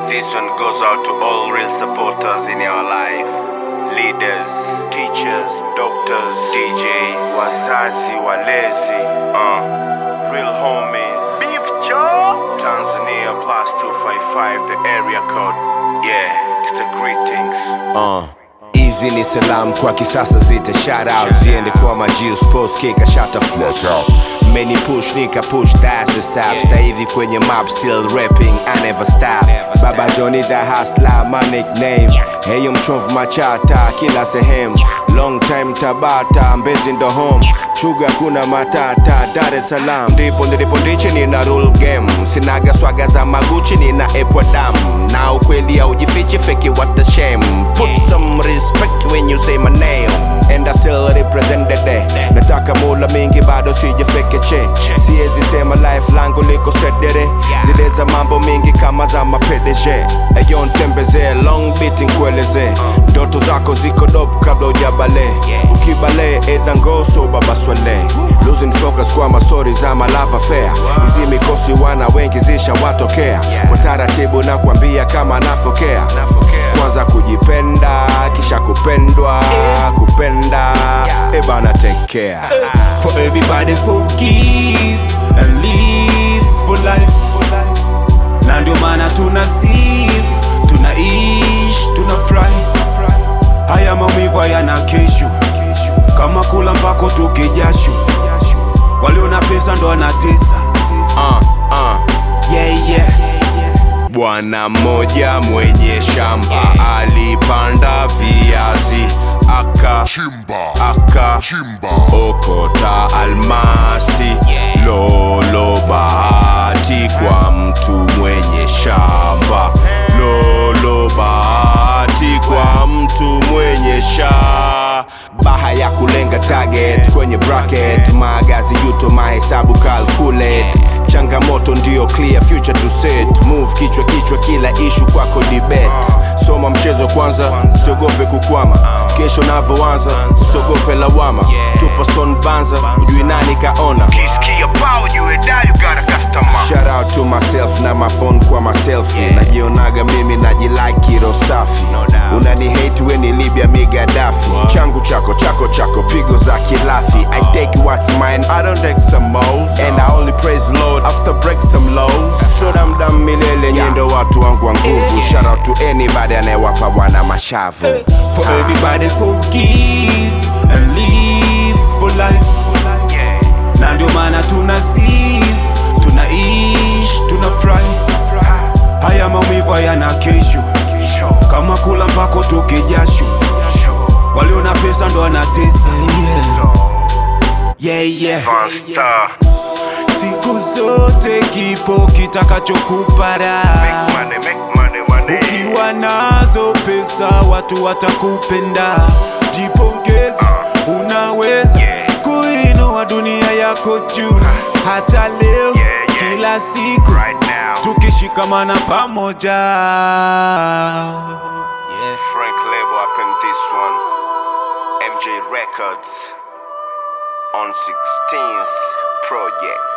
This one goes out to all real supporters in your life. Leaders, teachers, doctors, DJs, wazazi, walezi, real homies. Beef Joe, Tanzania +255, the area code. Yeah, it's the greetings. Hizi ni salam kwa kisasa zita shout out. Ziende kwa majius post kika shut the flush out. Many push nika push that's what's up. Sa hivi kwenye map still rapping I never stop. Baba Johnny the hustler my nickname. Heyo mchomvu machata kila sehemu. Long time Tabata Mbezi ndo home. Chuga kuna matata Dar es Salaam. Ndipo ndichi nina rule game. Sinaga swaga za maguchi nina epwa damu. Na ukweli ya ujifichi fake what the shame. Put some respect when you say my name. And I still represent the day. Nataka mula mingi bado sijafeke che. Siezi sema life langu liko sedere. Zile za mambo mingi kama za mapedeshe. Eyo ntembeze long beat nkueleze. Ndoto zako ziko dope kabla ujabale. Ukibale either ngo so baba swale. Losing focus kwa ma stories za love affair. Hizi mikosi wana wengi zisha watokea. Kwa taratibu na kuambia kama nafokea. Kwanza kujipenda, kisha kupendwa, kupenda, ebana take care. For everybody forgive and live for life. Na ndio maana tunasifu, tunaishi, tunafurahi. Haya maumivu hayana kesho. Kama kula mpako tukijasho. Waliona pesa ndo wanatesa. Yeah. Bwana mmoja mwenye shamba alipanda viazi akachimba okota almasi. Lolo bahati kwa mtu mwenye shamba. Lolo bahati kwa mtu mwenye baha ya kulenga target kwenye bracket. Magazi yuto mahesabu calculate. Changamoto ndio clear future to set. Move kichwa kila issue kwako debate. Soma mchezo kwanza, usiogope kukwama. Kesho navoanza, usiogope lawama. Tupa stone banza, ujui nani kaona. Kisikia pao jue da you got a customer. Shout out to myself na my phone kwa myselfie. Najionaga mimi najilike kiro safi. Unani hate we ni Libya migadafi. Changu chako pigo za kilafi. I take what's mine, I don't take some moles. And I only praise Lord after break some lows. So dam milele nyendo watu wangu wa nguvu. Shout out to anybody anayewapa wana mashavu. For everybody forgive and live for life. Na ndio maana tunasifu, tunaishi, tunafurahi. Haya maumivu hayana kesho. Kama kula mpako tukijasho. Waliona pesa ndo wanatesa. Yeah. Siku zote kipo kitakachokupara. Make money. Ukiwa nazo pesa watu watakupenda. Jipongeze, unaweza kuinua dunia yako juu. Hata leo, kila siku tukishikamana pamoja. Frank Label up in this one. MJ Records on 16th project.